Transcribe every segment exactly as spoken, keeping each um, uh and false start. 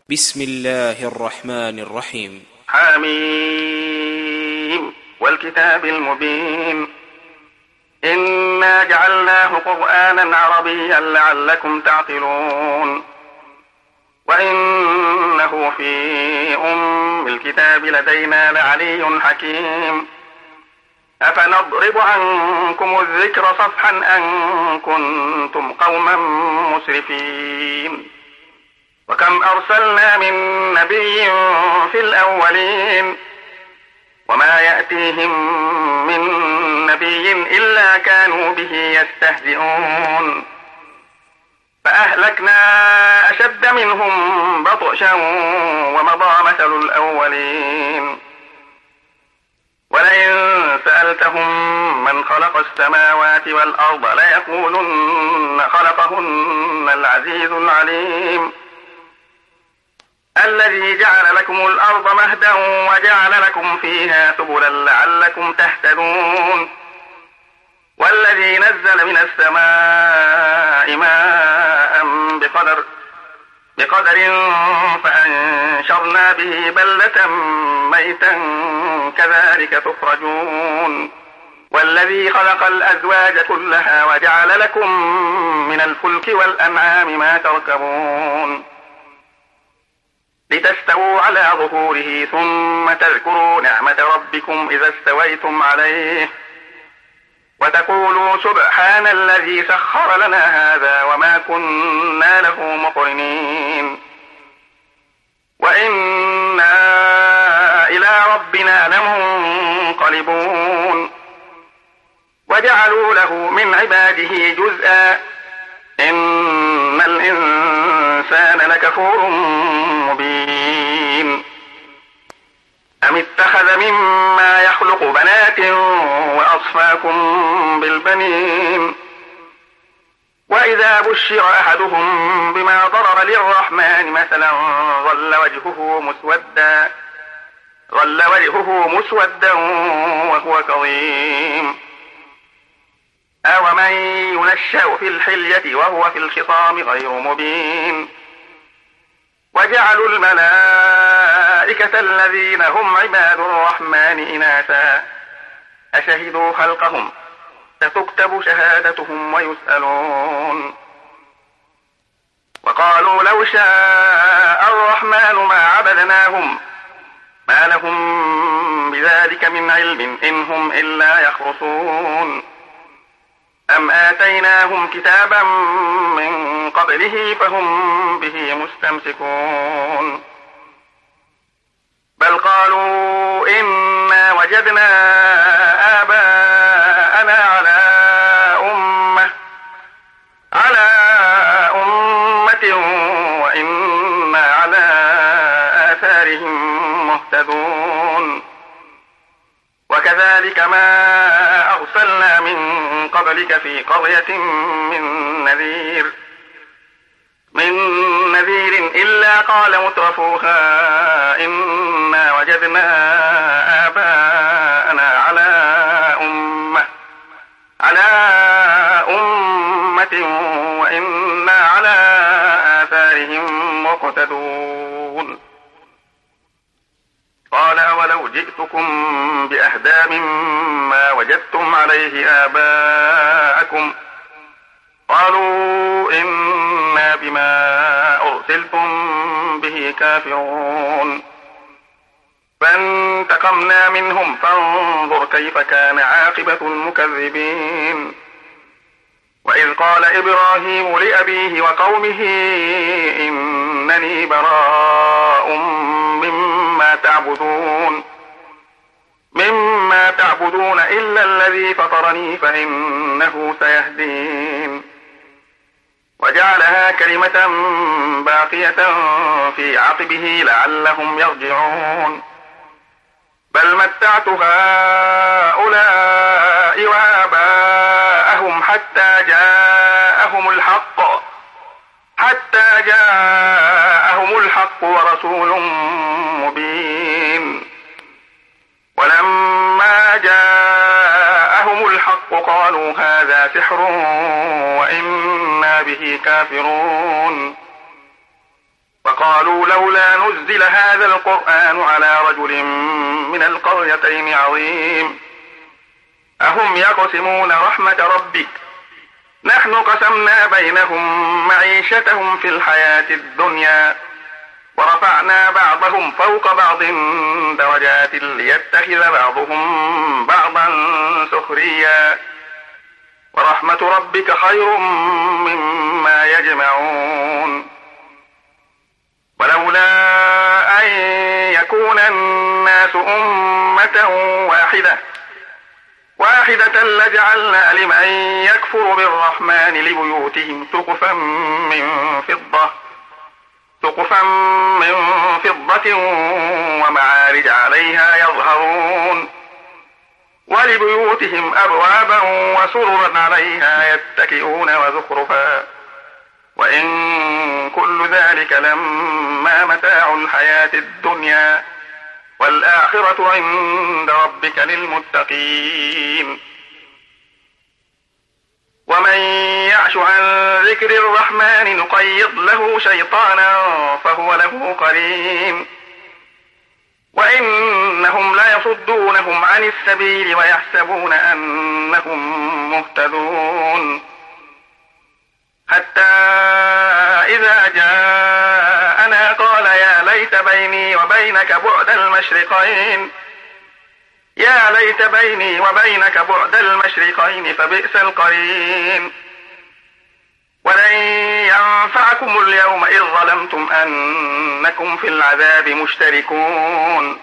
بسم الله الرحمن الرحيم. حميم والكتاب المبين إنا جعلناه قرآنا عربيا لعلكم تعقلون وإنه في أم الكتاب لدينا لعلي حكيم أفنضرب عنكم الذكر صفحا أن كنتم قوما مسرفين وكم أرسلنا من نبي في الأولين وما يأتيهم من نبي إلا كانوا به يستهزئون فأهلكنا أشد منهم بطشا ومضى مثل الأولين ولئن سألتهم من خلق السماوات والأرض ليقولن خلقهن العزيز العليم الذي جعل لكم الأرض مهدا وجعل لكم فيها سبلا لعلكم تهتدون والذي نزل من السماء ماء بقدر بقدر فأنشرنا به بلدة ميتا كذلك تخرجون والذي خلق الأزواج كلها وجعل لكم من الفلك والأنعام ما تركبون لتستووا على ظهوره ثم تذكروا نعمة ربكم إذا استويتم عليه وتقولوا سبحان الذي سخر لنا هذا وما كنا له مقرنين وإنا إلى ربنا لمنقلبون وجعلوا له من عباده جزءا إن الإنسان لكفور مبين أم اتخذ مما يخلق بنات وأصفاكم بالبنين وإذا بشر أحدهم بما ضرب للرحمن مثلا ظل وجهه مسودا ظل وجهه مسودا وهو كظيم أومن ينشأ في الحلية وهو في الخصام غير مبين وجعلوا الملائكة الذين هم عباد الرحمن إناثا أشهدوا خلقهم ستكتب شهادتهم ويسألون وقالوا لو شاء الرحمن ما عبدناهم ما لهم بذلك من علم إن هم إلا يخرصون أم آتيناهم كتابا من قبله فهم به مستمسكون بل قالوا إنا وجدنا آباءنا على أمة على أمة وإنا على آثارهم مهتدون وكذلك ما أرسلنا من قبلك في قرية من نذير من نذير إلا قال مترفوها إنا وجدنا آباءنا على أمة على أمة وإنا على آثارهم مقتدون قال أولو جئتكم بأهدى مما وجدتم عليه آباءكم قالوا إنا بما أرسلتم به كافرون فانتقمنا منهم فانظر كيف كان عاقبة المكذبين وإذ قال إبراهيم لأبيه وقومه إنني براء مما تعبدون مما تعبدون إلا الذي فطرني فإنه سيهدين وجعلها كلمة باقية في عقبه لعلهم يرجعون بل متعت هؤلاء وآباءهم حتى جاءهم الحق حتى جاءهم الحق ورسول مبين ولما جاءهم الحق قالوا هذا سحر وإنا به كافرون وقالوا لولا نزل هذا القرآن على رجل من القريتين عظيم أهم يقسمون رحمة ربك نحن قسمنا بينهم معيشتهم في الحياة الدنيا ورفعنا بعضهم فوق بعض درجات ليتخذ بعضهم بعضا سخريا ورحمة ربك خير مما يجمعون ولولا أن يكون الناس أمة واحدة واحدة لجعلنا لمن يكفر بالرحمن لبيوتهم سقفا من فضة سقفا من فضة ومعارج عليها يظهرون ولبيوتهم أبوابا وسررا عليها يتكئون وزخرفا وإن كل ذلك لما متاع الحياة الدنيا والآخرة عند ربك للمتقين ومن يعش عن ذكر الرحمن نقيض له شيطانا فهو له قرين وإنهم ليصدونهم عن السبيل ويحسبون أنهم مهتدون حتى إذا جاءنا قال يا ليت بيني وبينك بعد المشرقين يا ليت بيني وبينك بعد المشرقين فبئس القرين ولن ينفعكم اليوم إذ ظلمتم أنكم في العذاب مشتركون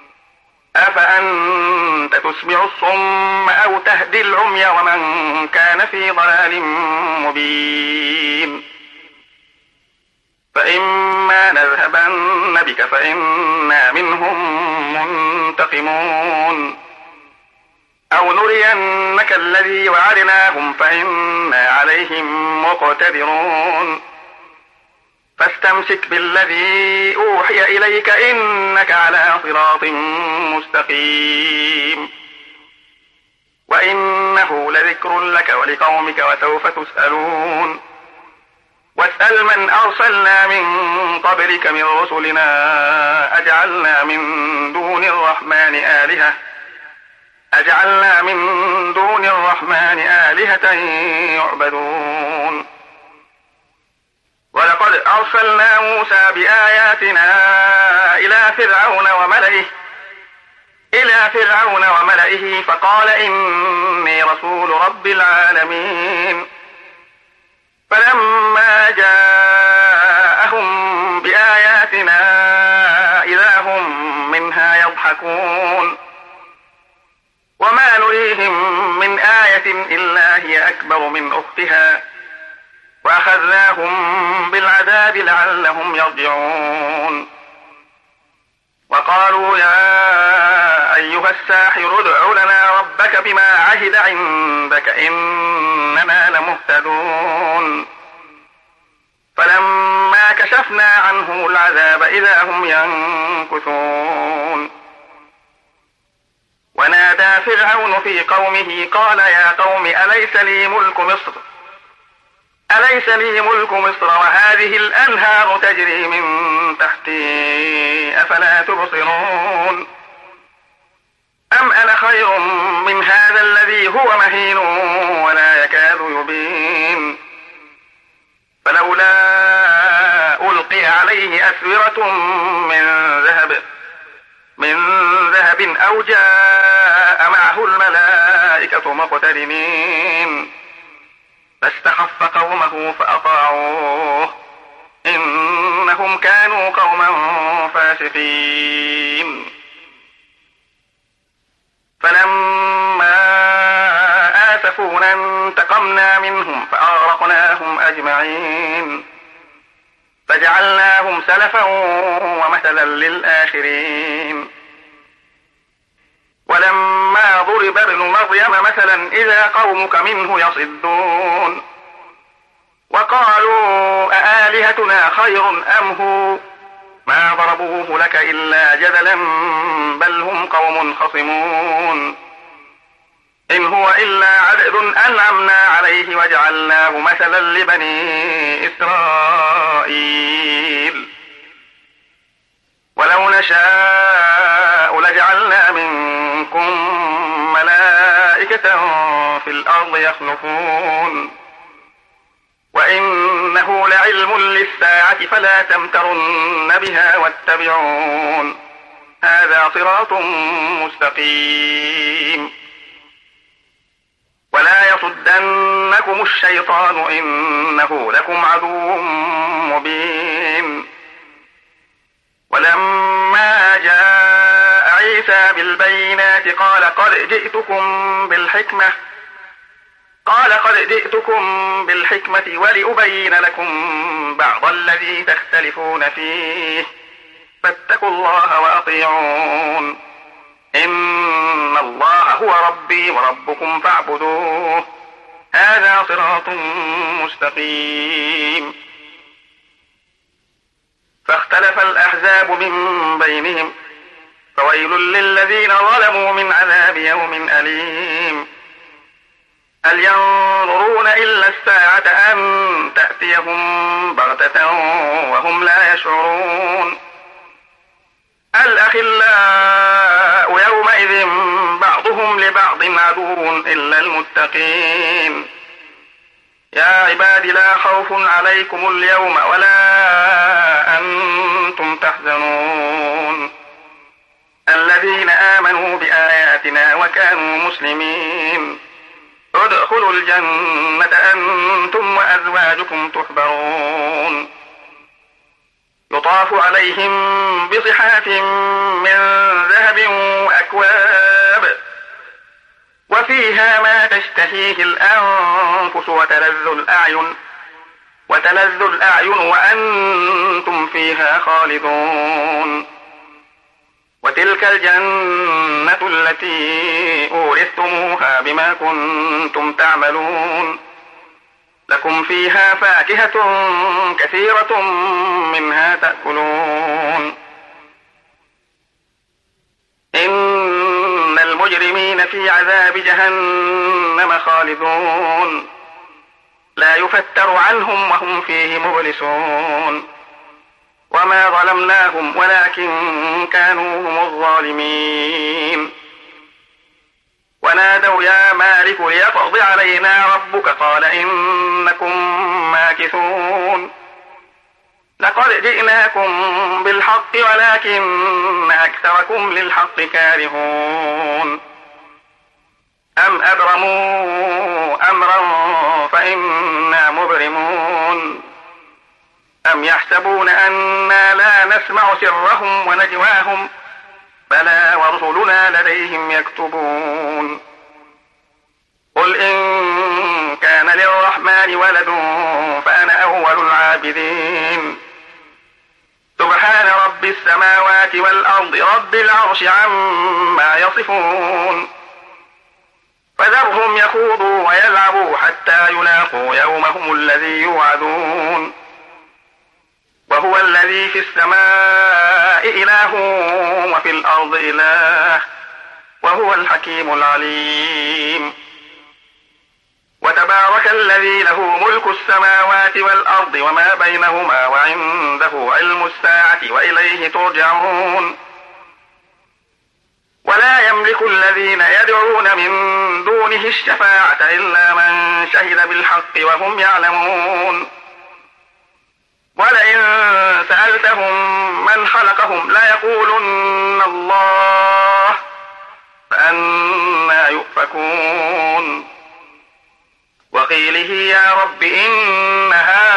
أفأنت تسمع الصم أو تهدي العمي ومن كان في ضلال مبين فإما نذهبن بك فإنا منهم منتقمون أو نرينك الذي وعدناهم فإنا عليهم مقتدرون فاستمسك بالذي أوحي إليك إنك على صراط مستقيم وإنه لذكر لك ولقومك وسوف تسألون واسأل من أرسلنا من قبلك من رسلنا أجعلنا من دون الرحمن آلهة أجعلنا من دون الرحمن آلهة يعبدون ولقد أرسلنا موسى بآياتنا إلى فرعون وملئه إلى فرعون وملئه فقال إني رسول رب العالمين فلما جاءهم بآياتنا إذا هم منها يضحكون وما نريهم من آية إلا هي أكبر من أختها وأخذناهم بالعذاب لعلهم يرجعون وقالوا يا أيها الساحر ادع لنا ربك بما عهد عندك إننا لمهتدون فلما كشفنا عنهم العذاب إذا هم ينكثون ونادى فرعون في قومه قال يا قوم أليس لي ملك مصر أليس لي ملك مصر وهذه الأنهار تجري من تحتي أفلا تبصرون أم أنا خير من هذا الذي هو مهين ولا يكاد يبين فلولا ألقي عليه أسورة من ذهب من ذهب أو جاء معه الملائكة مقترنين فاستخف قومه فأطاعوه إنهم كانوا قوما فاسقين فلما آسفونا انتقمنا منهم فأغرقناهم أجمعين فجعلناهم سلفا ومثلا للآخرين ولما ضرب ابن مريم مثلا إذا قومك منه يصدون وقالوا أآلهتنا خير أم هو ما ضربوه لك إلا جدلا بل هم قوم خصمون إن هو إلا عبد أنعمنا عليه وجعلناه مثلا لبني إسرائيل نشاء لجعلنا منكم ملائكة في الأرض يخلفون وإنه لعلم للساعة فلا تمترن بها واتبعون هذا صراط مستقيم ولا يصدنكم الشيطان إنه لكم عدو مبين ولما جاء عيسى بالبينات قال قد جئتكم بالحكمة قال قد جئتكم بالحكمة ولأبين لكم بعض الذي تختلفون فيه فاتقوا الله وأطيعون إن الله هو ربي وربكم فاعبدوه هذا صراط مستقيم فاختلف الأحزاب من بينهم فويل للذين ظلموا من عذاب يوم أليم هل ينظرون إلا الساعة أن تأتيهم بغتة وهم لا يشعرون الأخلاء يومئذ بعضهم لبعض عدو إلا المتقين يا عباد لا خوف عليكم اليوم ولا أنتم تحزنون الذين آمنوا بآياتنا وكانوا مسلمين ادخلوا الجنة أنتم وأزواجكم تحبرون يطاف عليهم بصحاف من ذهب وأكواب وفيها ما تشتهيه الأنفس وتلذ الأعين وتلذ الأعين وأنتم فيها خالدون وتلك الجنة التي أورثتموها بما كنتم تعملون لكم فيها فاكهة كثيرة منها تأكلون إن المجرمين في عذاب جهنم خالدون لا يفتر عنهم وهم فيه مبلسون وما ظلمناهم ولكن كانوا هم الظالمين ونادوا يا مالك ليقض علينا ربك قال إنكم ماكثون لقد جئناكم بالحق ولكن أكثركم للحق كارهون أم أبرموا أمرا فإنا مبرمون أم يحسبون أنا لا نسمع سرهم ونجواهم بلى ورسلنا لديهم يكتبون قل إن كان للرحمن ولد فأنا أول العابدين سبحان رب السماوات والأرض رب العرش عما يصفون فذرهم يخوضوا ويلعبوا حتى يلاقوا يومهم الذي يوعدون وهو الذي في السماء إله وفي الأرض إله وهو الحكيم العليم وتبارك الذي له ملك السماوات والأرض وما بينهما وعنده علم الساعة وإليه ترجعون ولا يملك الذين يدعون من دونه الشفاعة إلا من شهد بالحق وهم يعلمون ولئن سألتهم من خلقهم ليقولن الله فأنى يؤفكون وقيله يا رب إن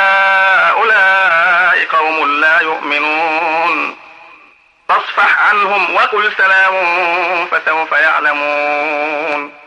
هؤلاء قوم لا يؤمنون فاصفح عنهم وقل سلام فسوف يعلمون